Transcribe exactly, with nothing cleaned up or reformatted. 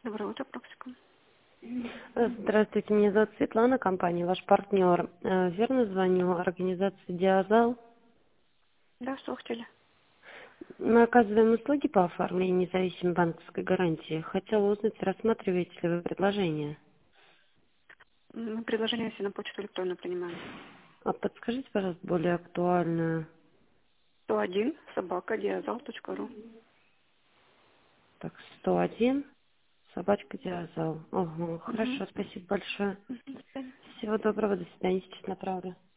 Доброе утро, Проксика. Здравствуйте, меня зовут Светлана, компания «Ваш партнер». Э, Верно звоню, организация «Диазал». Да, что хотели? Мы оказываем услуги по оформлению независимой банковской гарантии. Хотела узнать, рассматриваете ли вы предложение. Мы предложение все на почту электронную принимаем. А подскажите, пожалуйста, более актуальную. сто один собака диазал точка ру. Так, сто один, собачка «Диазал». Ого, Угу. хорошо, спасибо большое. До свидания. Всего доброго, до свидания, сейчас направлю.